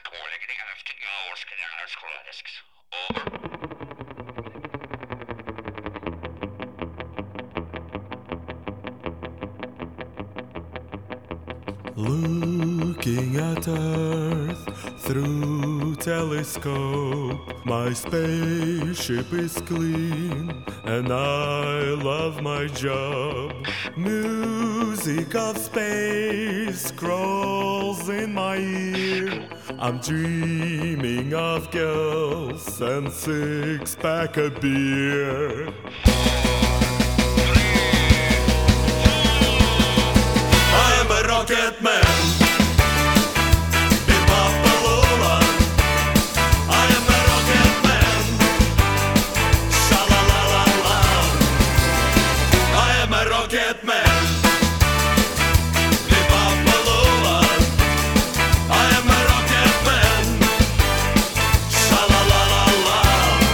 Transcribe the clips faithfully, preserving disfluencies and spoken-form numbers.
calling the Afton Hours Canal Scholastics. Over. Looking at Earth through telescope, my spaceship is clean and I love my job. Music of space scrolls in my ear. I'm dreaming of girls and six-pack of beer. I'm a rocket man. Bip Bapalula. I am a rocket man. Sha-la-la-la-la. I am a rocket man. Bip Bapalula. I am a rocket man. Sha-la-la-la-la.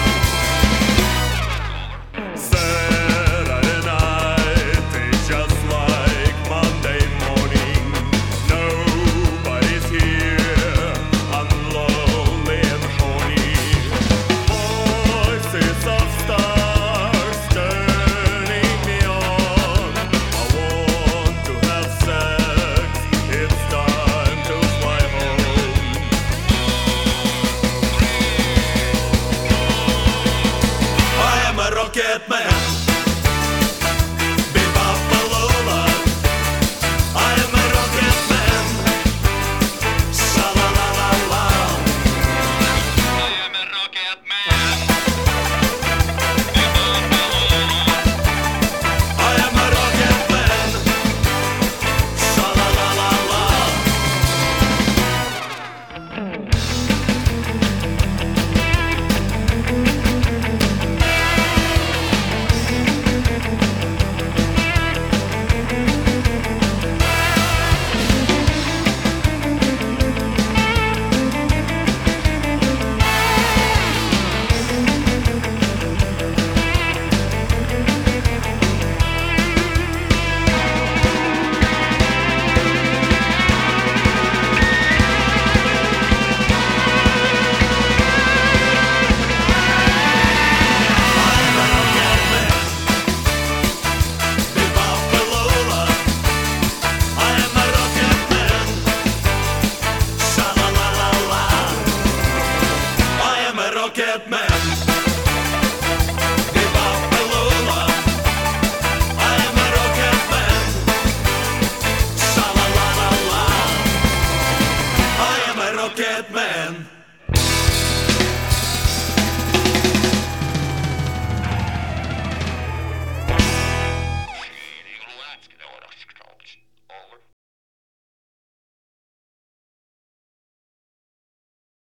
Saturday night is just like Monday morning. Nobody's here. I'm lonely and horny. Voices of stars turning me on. I want to have sex. It's time to fly home. I am a rocket man. Bip Bapalula. I am a rocket man. Sha-la-la-la-la. I am a rocket man. Bip Bapalula. I am a rocket man. Sha-la-la-la-la. Bip Bapalula. I am a rocket man. Sha-la-la-la-la. I am a rocket man. Bip Bapalula. I am a rocket man. Sha-la-la-la-la. I am a rocket man.